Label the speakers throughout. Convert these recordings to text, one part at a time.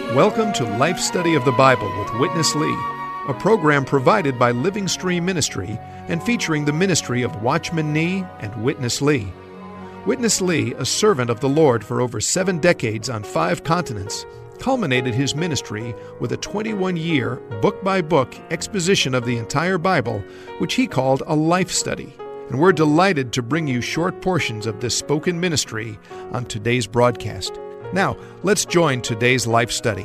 Speaker 1: Welcome to Life Study of the Bible with Witness Lee, a program provided by Living Stream Ministry and featuring the ministry of Watchman Nee and Witness Lee. Witness Lee, a servant of the Lord for over 7 decades on 5 continents, culminated his ministry with a 21-year, book-by-book exposition of the entire Bible, which he called a life study. And we're delighted to bring you short portions of this spoken ministry on today's broadcast. Now, let's join today's life study.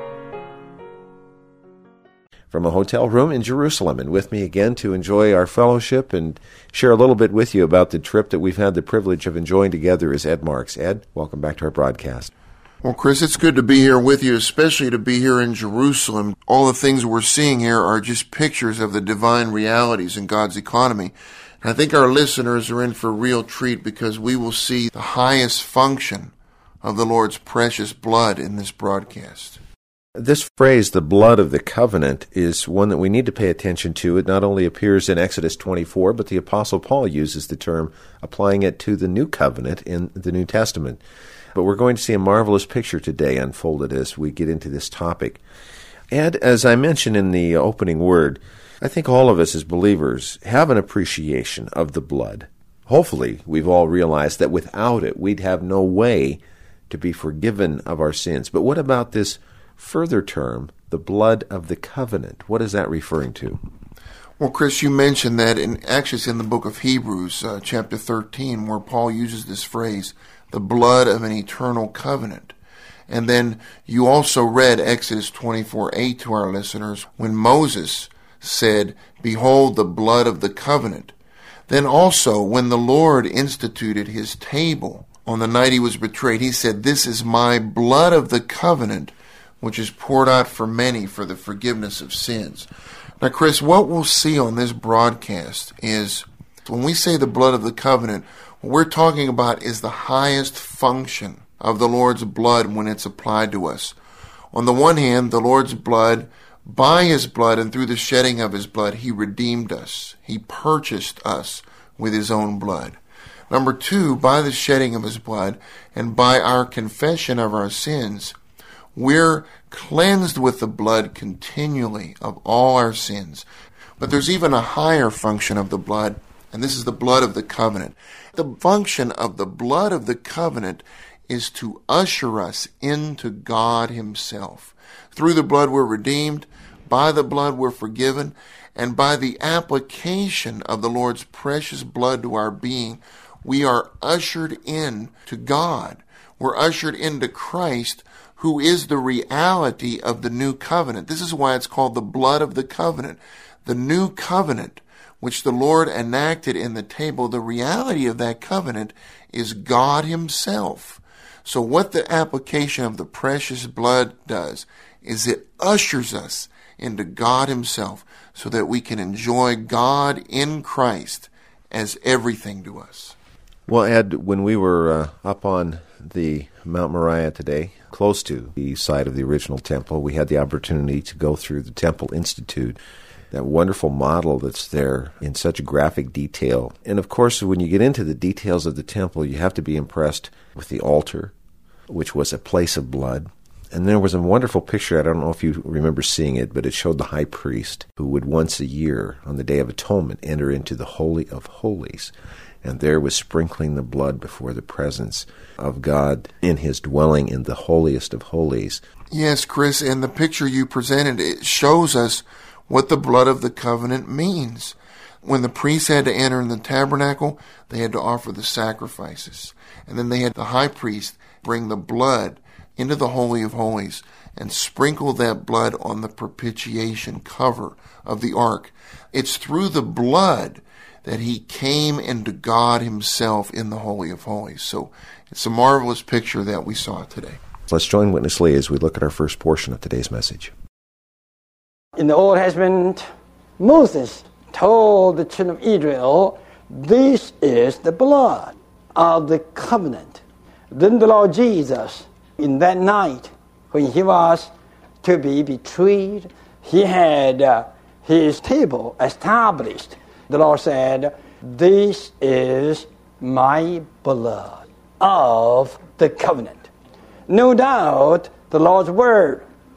Speaker 2: From a hotel room in Jerusalem, and with me again to enjoy our fellowship and share a little bit with you about the trip that we've had the privilege of enjoying together is Ed Marks. Ed, welcome back to our broadcast.
Speaker 3: Well, Chris, it's good to be here with you, especially to be here in Jerusalem. All the things we're seeing here are just pictures of the divine realities in God's economy. And I think our listeners are in for a real treat because we will see the highest function of the Lord's precious blood in this broadcast.
Speaker 2: This phrase, the blood of the covenant, is one that we need to pay attention to. It not only appears in Exodus 24, but the Apostle Paul uses the term, applying it to the new covenant in the New Testament. But we're going to see a marvelous picture today unfolded as we get into this topic. And as I mentioned in the opening word, I think all of us as believers have an appreciation of the blood. Hopefully, we've all realized that without it, we'd have no way to be forgiven of our sins. But what about this further term, the blood of the covenant? What is that referring to?
Speaker 3: Well, Chris, you mentioned that actually it's in the book of Hebrews, chapter 13, where Paul uses this phrase, the blood of an eternal covenant. And then you also read Exodus 24:8 to our listeners when Moses said, "Behold the blood of the covenant." Then also when the Lord instituted his table on the night he was betrayed, he said, "This is my blood of the covenant, which is poured out for many for the forgiveness of sins." Now, Chris, what we'll see on this broadcast is when we say the blood of the covenant, what we're talking about is the highest function of the Lord's blood when it's applied to us. On the one hand, the Lord's blood, by his blood and through the shedding of his blood, he redeemed us. He purchased us with his own blood. Number 2, by the shedding of his blood and by our confession of our sins, we're cleansed with the blood continually of all our sins. But there's even a higher function of the blood, and this is the blood of the covenant. The function of the blood of the covenant is to usher us into God himself. Through the blood we're redeemed, by the blood we're forgiven, and by the application of the Lord's precious blood to our being, we are ushered in to God. We're ushered into Christ, who is the reality of the new covenant. This is why it's called the blood of the covenant. The new covenant, which the Lord enacted in the table, the reality of that covenant is God himself. So what the application of the precious blood does is it ushers us into God himself so that we can enjoy God in Christ as everything to us.
Speaker 2: Well, Ed, when we were up on the Mount Moriah today, close to the site of the original temple, we had the opportunity to go through the Temple Institute, that wonderful model that's there in such graphic detail. And of course, when you get into the details of the temple, you have to be impressed with the altar, which was a place of blood. And there was a wonderful picture, I don't know if you remember seeing it, but it showed the high priest who would once a year, on the Day of Atonement, enter into the Holy of Holies. And there was sprinkling the blood before the presence of God in his dwelling in the holiest of holies.
Speaker 3: Yes, Chris, and the picture you presented, it shows us what the blood of the covenant means. When the priests had to enter in the tabernacle, they had to offer the sacrifices. And then they had the high priest bring the blood into the Holy of Holies and sprinkle that blood on the propitiation cover of the ark. It's through the blood that he came into God himself in the Holy of Holies. So it's a marvelous picture that we saw today.
Speaker 2: Let's join Witness Lee as we look at our first portion of today's message.
Speaker 4: In the Old Testament, Moses told the children of Israel, "This is the blood of the covenant." Then the Lord Jesus, in that night when he was to be betrayed, he had his table established. The Lord said, "This is my blood of the covenant." No doubt the Lord's word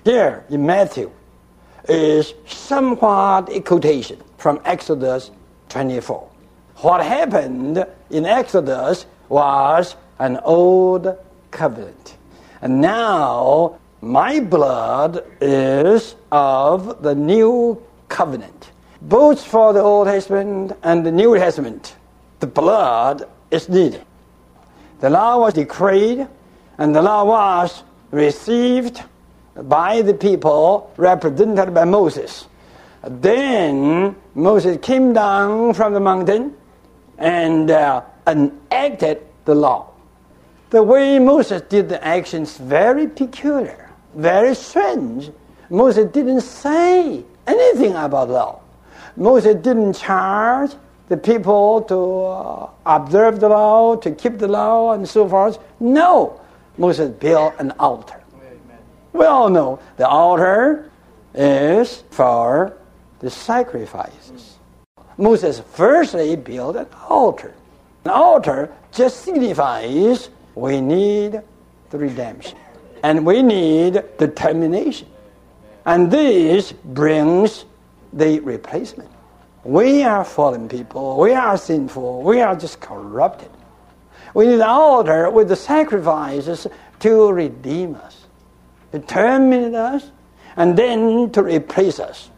Speaker 4: here in Matthew is somewhat a quotation from Exodus 24. What happened in Exodus was an old covenant. And now my blood is of the new covenant. Both for the Old Testament and the New Testament, the blood is needed. The law was decreed, and the law was received by the people represented by Moses. Then Moses came down from the mountain and enacted the law. The way Moses did the actions very peculiar, very strange. Moses didn't say anything about law. Moses didn't charge the people to observe the law, to keep the law, and so forth. No, Moses built an altar. We all know the altar is for the sacrifices. Moses firstly built an altar. An altar just signifies we need the redemption. And we need the termination. And this brings the replacement. We are fallen people. We are sinful. We are just corrupted. We need an altar with the sacrifices to redeem us, to terminate us, and then to replace us.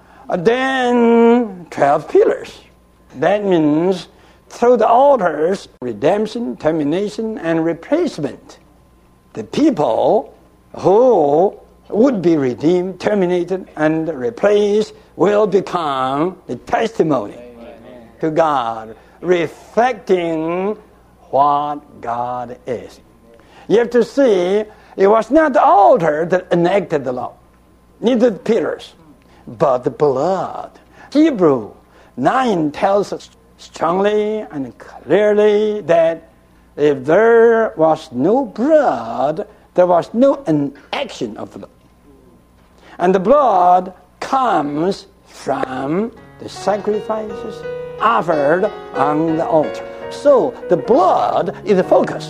Speaker 4: Then 12 pillars. That means through the altars, redemption, termination, and replacement. The people who would be redeemed, terminated, and replaced will become the testimony to God, reflecting what God is. You have to see, it was not the altar that enacted the law, neither the pillars, but the blood. Hebrew 9 tells us strongly and clearly that if there was no blood, there was no enaction of the law. And the blood comes from the sacrifices offered on the altar. So the blood is the focus.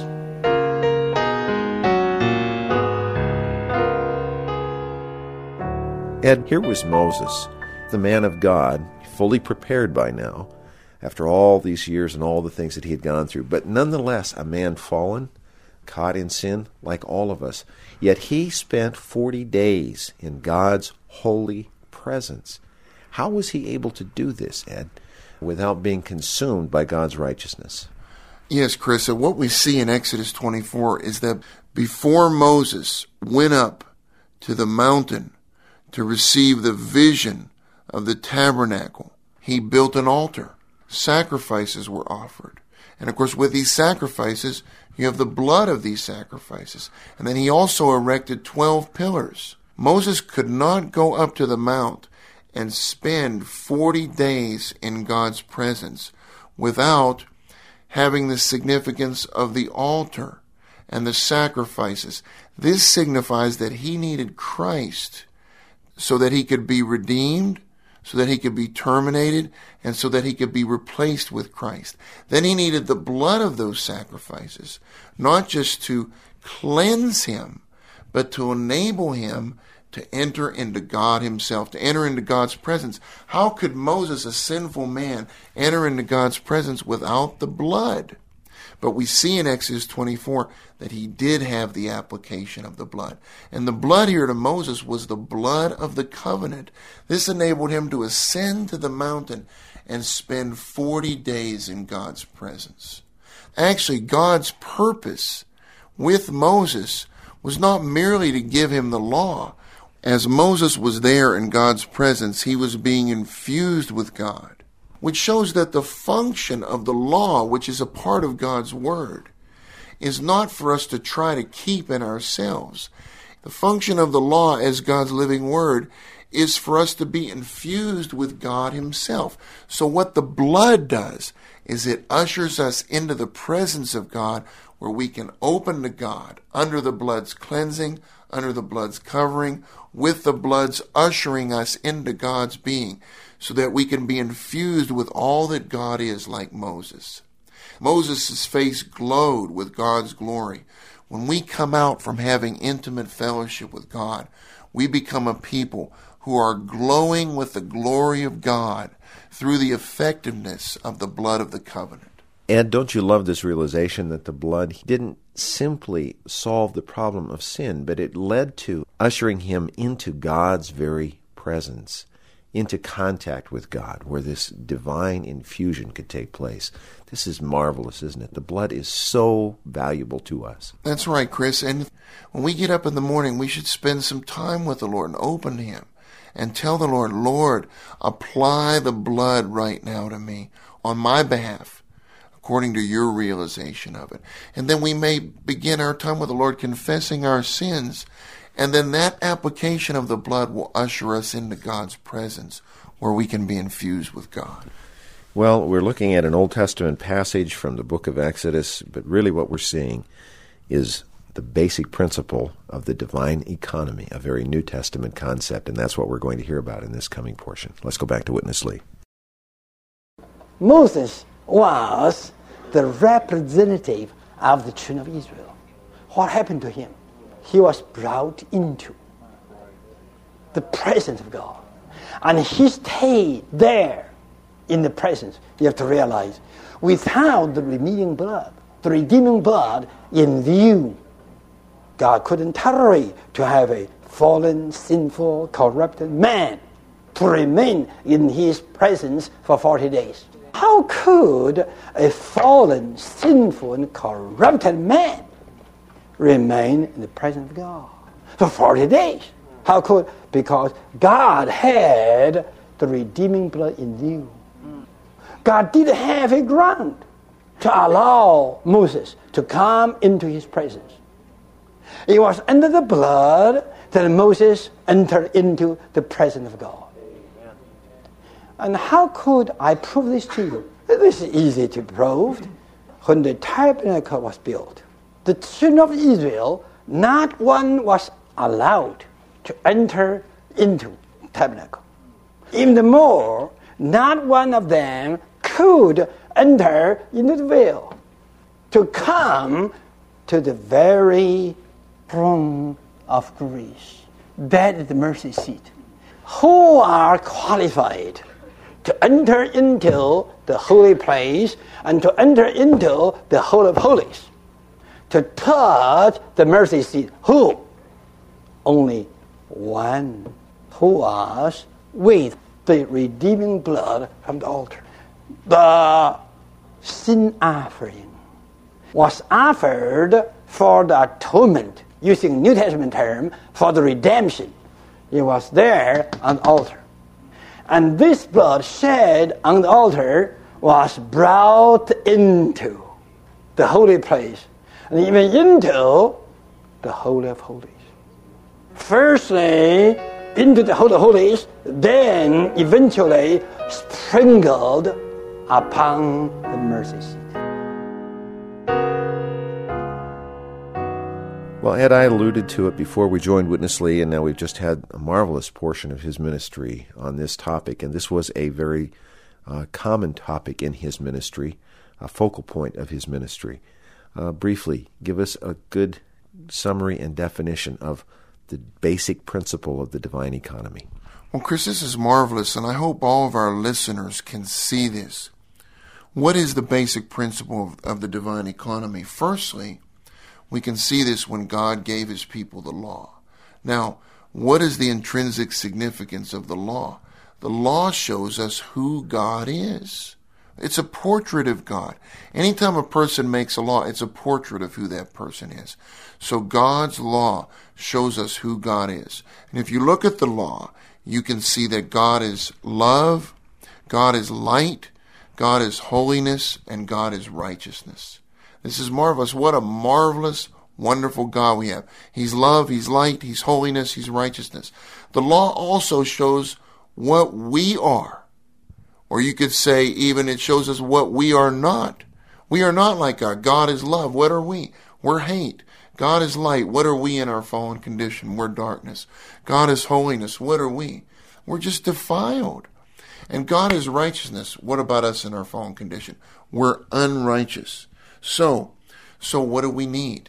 Speaker 2: Ed, here was Moses, the man of God, fully prepared by now, after all these years and all the things that he had gone through, but nonetheless a man fallen, caught in sin like all of us. Yet he spent 40 days in God's holy presence. How was he able to do this, Ed, without being consumed by God's righteousness?
Speaker 3: Yes, Chris. So what we see in Exodus 24 is that before Moses went up to the mountain to receive the vision of the tabernacle, he built an altar. Sacrifices were offered. And of course, with these sacrifices, you have the blood of these sacrifices. And then he also erected 12 pillars. Moses could not go up to the mount and spend 40 days in God's presence without having the significance of the altar and the sacrifices. This signifies that he needed Christ so that he could be redeemed, so that he could be terminated, and so that he could be replaced with Christ. Then he needed the blood of those sacrifices, not just to cleanse him, but to enable him to enter into God himself, to enter into God's presence. How could Moses, a sinful man, enter into God's presence without the blood? But we see in Exodus 24 that he did have the application of the blood. And the blood here to Moses was the blood of the covenant. This enabled him to ascend to the mountain and spend 40 days in God's presence. Actually, God's purpose with Moses was not merely to give him the law. As Moses was there in God's presence, he was being infused with God, which shows that the function of the law, which is a part of God's word, is not for us to try to keep in ourselves. The function of the law as God's living word is for us to be infused with God himself. So what the blood does is it ushers us into the presence of God, where we can open to God under the blood's cleansing, under the blood's covering, with the blood's ushering us into God's being, so that we can be infused with all that God is, like Moses. Moses' face glowed with God's glory when we come out from having intimate fellowship with God, we become a people who are glowing with the glory of God through the effectiveness of the blood of the covenant.
Speaker 2: And don't you love this realization that the blood didn't simply solve the problem of sin, but it led to ushering him into God's very presence, into contact with God, where this divine infusion could take place. This is marvelous, isn't it? The blood is so valuable to us.
Speaker 3: That's right, Chris. And when we get up in the morning, we should spend some time with the Lord and open to him and tell the Lord, Lord, apply the blood right now to me on my behalf, according to your realization of it. And then we may begin our time with the Lord confessing our sins, and then that application of the blood will usher us into God's presence where we can be infused with God.
Speaker 2: Well, we're looking at an Old Testament passage from the book of Exodus, but really what we're seeing is the basic principle of the divine economy, a very New Testament concept, and that's what we're going to hear about in this coming portion. Let's go back to Witness Lee.
Speaker 4: Moses was the representative of the children of Israel. What happened to him? He was brought into the presence of God. And he stayed there in the presence. You have to realize, without the redeeming blood in view, God couldn't tolerate to have a fallen, sinful, corrupted man to remain in his presence for 40 days. How could a fallen, sinful, and corrupted man remain in the presence of God for 40 days? How could? Because God had the redeeming blood in view. God did have a ground to allow Moses to come into his presence. It was under the blood that Moses entered into the presence of God. And how could I prove this to you? This is easy to prove. When the tabernacle was built, the children of Israel, not one was allowed to enter into the tabernacle. Even more, not one of them could enter into the veil to come to the very throne of grace. That is the mercy seat. Who are qualified to enter into the holy place and to enter into the Holy of Holies, to touch the mercy seat? Who? Only one, who was with the redeeming blood from the altar. The sin offering was offered for the atonement, using New Testament term, for the redemption. It was there on the altar. And this blood shed on the altar was brought into the holy place, and even into the Holy of Holies. Firstly, into the Holy of Holies, then eventually sprinkled upon the mercy seat.
Speaker 2: Well, Ed, I alluded to it before we joined Witness Lee, and now we've just had a marvelous portion of his ministry on this topic, and this was a very common topic in his ministry, a focal point of his ministry. Briefly, give us a good summary and definition of the basic principle of the divine economy.
Speaker 3: Well, Chris, this is marvelous, and I hope all of our listeners can see this. What is the basic principle of the divine economy? Firstly, we can see this when God gave his people the law. Now, what is the intrinsic significance of the law? The law shows us who God is. It's a portrait of God. Anytime a person makes a law, it's a portrait of who that person is. So God's law shows us who God is. And if you look at the law, you can see that God is love, God is light, God is holiness, and God is righteousness. This is marvelous. What a marvelous, wonderful God we have. He's love, he's light, he's holiness, he's righteousness. The law also shows what we are. Or you could say even it shows us what we are not. We are not like God. God is love. What are we? We're hate. God is light. What are we in our fallen condition? We're darkness. God is holiness. What are we? We're just defiled. And God is righteousness. What about us in our fallen condition? We're unrighteous. So what do we need?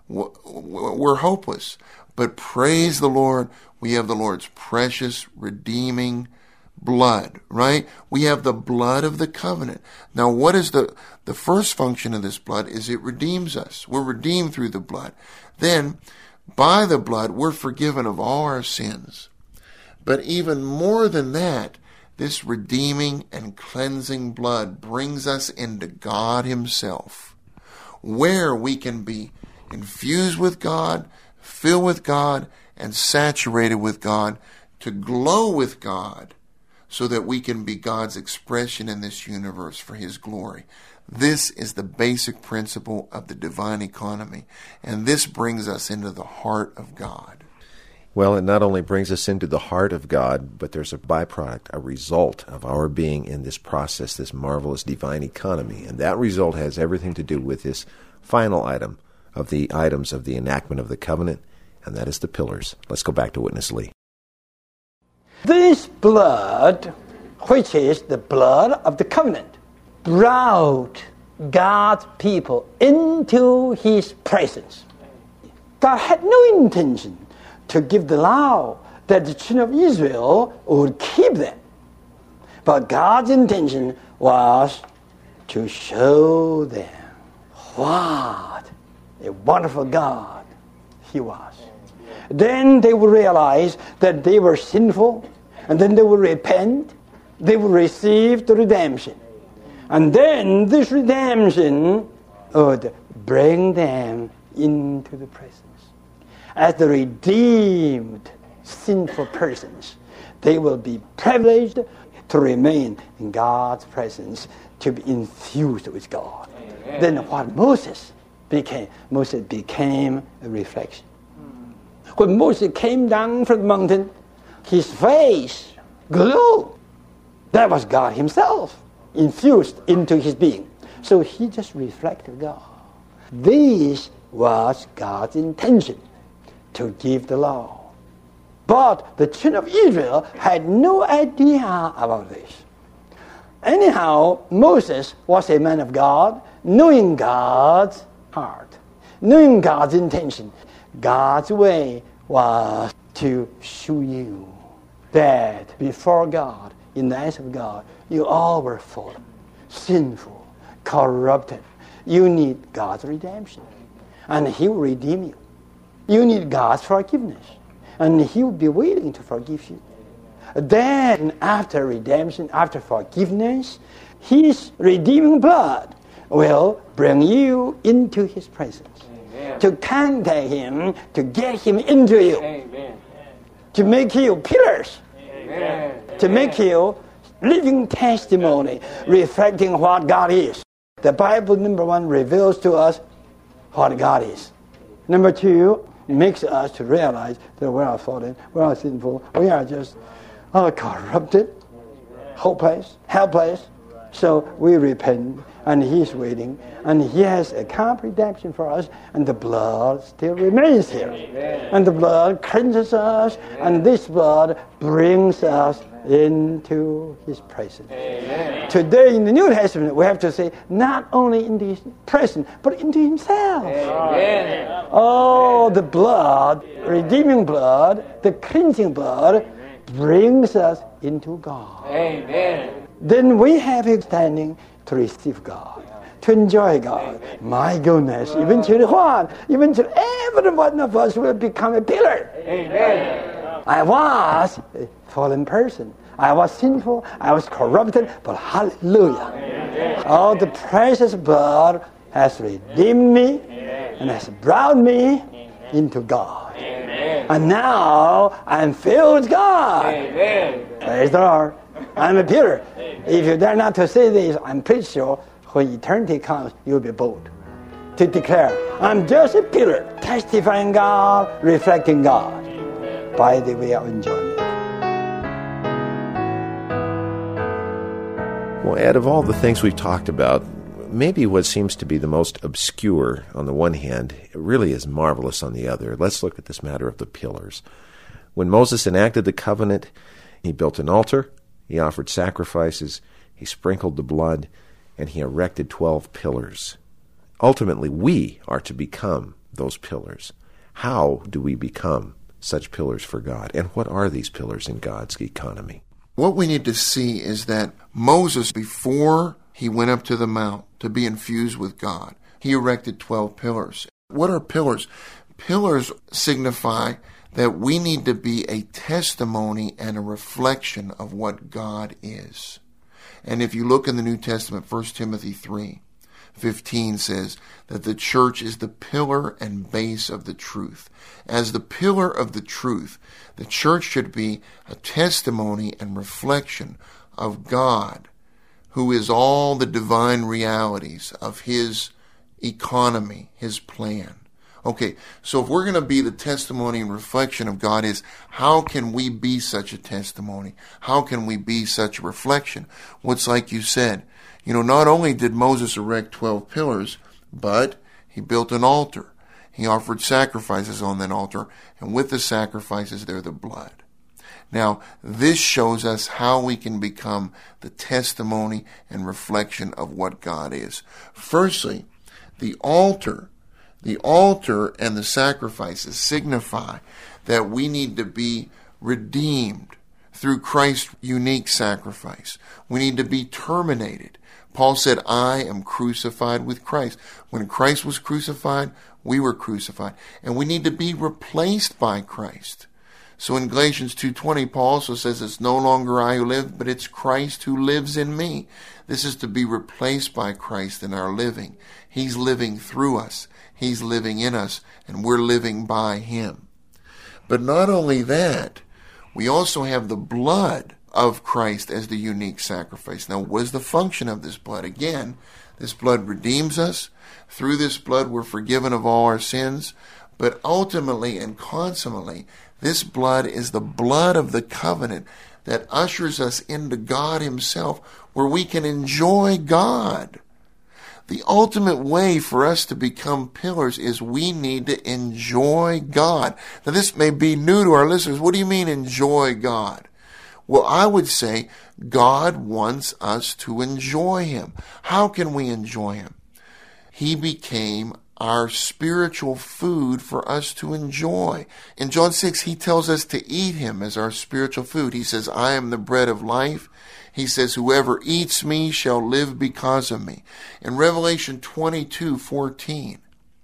Speaker 3: we're hopeless. But praise the Lord, we have the Lord's precious, redeeming blood, right? We have the blood of the covenant. Now, what is the first function of this blood? Is it redeems us. We're redeemed through the blood. Then, by the blood, we're forgiven of all our sins. But even more than that, this redeeming and cleansing blood brings us into God Himself, where we can be infused with God, filled with God, and saturated with God, to glow with God, so that we can be God's expression in this universe for His glory. This is the basic principle of the divine economy, and this brings us into the heart of God.
Speaker 2: Well, it not only brings us into the heart of God, but there's a byproduct, a result of our being in this process, this marvelous divine economy. And that result has everything to do with this final item of the items of the enactment of the covenant, and that is the pillars. Let's go back to Witness Lee.
Speaker 4: This blood, which is the blood of the covenant, brought God's people into His presence. God had no intention to give the law that the children of Israel would keep them. But God's intention was to show them what a wonderful God He was. Then they would realize that they were sinful, and then they would repent, they would receive the redemption. And then this redemption would bring them into the presence. As the redeemed sinful persons, they will be privileged to remain in God's presence, to be infused with God. Amen. Then what Moses became a reflection. When Moses came down from the mountain, his face glowed. That was God Himself infused into his being. So he just reflected God. This was God's intention, to give the law. But the children of Israel had no idea about this. Anyhow, Moses was a man of God, knowing God's heart, knowing God's intention. God's way was to show you that before God, in the eyes of God, you all were fallen, sinful, corrupted. You need God's redemption, and He will redeem you. You need God's forgiveness, and He will be willing to forgive you. Then, after redemption, after forgiveness, His redeeming blood will bring you into His presence. Amen. To contact Him, to get Him into you. Amen. To make you pillars. Amen. To make you living testimony, reflecting what God is. The Bible, number one, reveals to us what God is. Number two, it makes us to realize that we are fallen, we are sinful, we are just corrupted, hopeless, helpless. So we repent, and He's waiting, and He has a complete redemption for us, and the blood still remains here. Amen. And the blood cleanses us, and this blood brings us into His presence. Amen. Today in the New Testament, we have to say, not only into His presence, but into Himself. Amen. Oh, the blood, redeeming blood, the cleansing blood, brings us into God. Amen. Then we have a standing to receive God, to enjoy God. My goodness, eventually what? Eventually every one of us will become a pillar. Amen. I was a fallen person. I was sinful. I was corrupted. But hallelujah. Amen. Oh, the precious blood has redeemed me and has brought me into God. Amen. And now I'm filled with God. Amen. Praise the Lord. I'm a pillar. If you dare not to say this, I'm pretty sure when eternity comes, you'll be bold to declare, I'm just a pillar, testifying God, reflecting God by the way of enjoyment.
Speaker 2: Well, Ed, of all the things we've talked about, maybe what seems to be the most obscure on the one hand really is marvelous on the other. Let's look at this matter of the pillars. When Moses enacted the covenant, he built an altar, he offered sacrifices, he sprinkled the blood, and he erected 12 pillars. Ultimately, we are to become those pillars? How do we become such pillars for God? And what are these pillars in God's economy?
Speaker 3: What we need to see is that Moses, before he went up to the mount to be infused with God, he erected 12 pillars. What are pillars? Pillars signify that we need to be a testimony and a reflection of what God is. And if you look in the New Testament, 1 Timothy 3:15 says that the church is the pillar and base of the truth. As the pillar of the truth, the church should be a testimony and reflection of God, who is all the divine realities of His economy, His plan. Okay, so if we're going to be the testimony and reflection of God, how can we be such a testimony? How can we be such a reflection? Well, it's like you said, not only did Moses erect 12 pillars, but he built an altar. He offered sacrifices on that altar, and with the sacrifices there the blood. Now, this shows us how we can become the testimony and reflection of what God is. Firstly, the altar and the sacrifices signify that we need to be redeemed through Christ's unique sacrifice. We need to be terminated. Paul said, I am crucified with Christ. When Christ was crucified, we were crucified. And we need to be replaced by Christ. So in Galatians 2:20, Paul also says, it's no longer I who live, but it's Christ who lives in me. This is to be replaced by Christ in our living. He's living through us. He's living in us, and we're living by Him. But not only that, we also have the blood of Christ as the unique sacrifice. Now, what is the function of this blood? Again, this blood redeems us. Through this blood, we're forgiven of all our sins. But ultimately and consummately, this blood is the blood of the covenant that ushers us into God Himself, where we can enjoy God. The ultimate way for us to become pillars is we need to enjoy God. Now, this may be new to our listeners. What do you mean enjoy God? Well, I would say God wants us to enjoy Him. How can we enjoy Him? He became our spiritual food for us to enjoy. In John 6, He tells us to eat Him as our spiritual food. He says, I am the bread of life. He says, whoever eats me shall live because of me. In Revelation 22:14,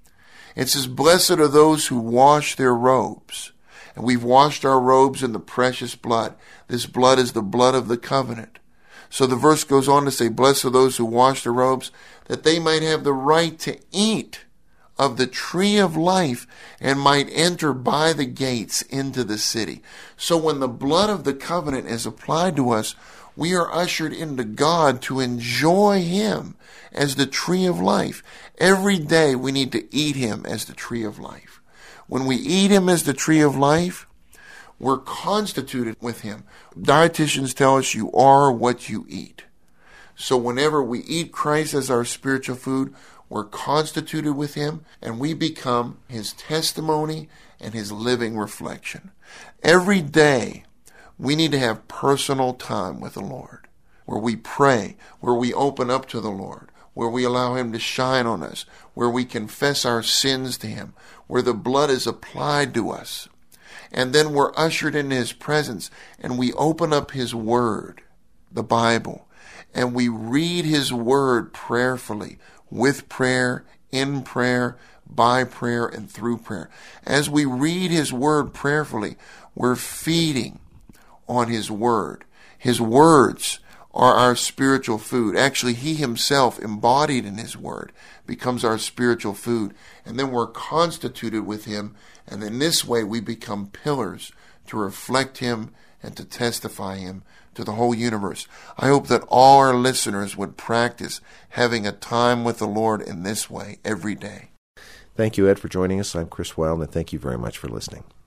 Speaker 3: it says, blessed are those who wash their robes. And we've washed our robes in the precious blood. This blood is the blood of the covenant. So the verse goes on to say, blessed are those who wash their robes, that they might have the right to eat of the tree of life and might enter by the gates into the city. So when the blood of the covenant is applied to us, we are ushered into God to enjoy Him as the tree of life. Every day we need to eat Him as the tree of life. When we eat Him as the tree of life, we're constituted with Him. Dietitians tell us you are what you eat. So whenever we eat Christ as our spiritual food, we're constituted with Him, and we become His testimony and His living reflection. Every day, we need to have personal time with the Lord, where we pray, where we open up to the Lord, where we allow Him to shine on us, where we confess our sins to Him, where the blood is applied to us. And then we're ushered into His presence, and we open up His Word, the Bible, and we read His Word prayerfully, with prayer, in prayer, by prayer, and through prayer. As we read His Word prayerfully, we're feeding on His Word. His words are our spiritual food. Actually, He Himself, embodied in His Word, becomes our spiritual food. And then we're constituted with Him, and in this way we become pillars to reflect Him and to testify Him to the whole universe. I hope that all our listeners would practice having a time with the Lord in this way every day.
Speaker 2: Thank you, Ed, for joining us. I'm Chris Wild, and thank you very much for listening.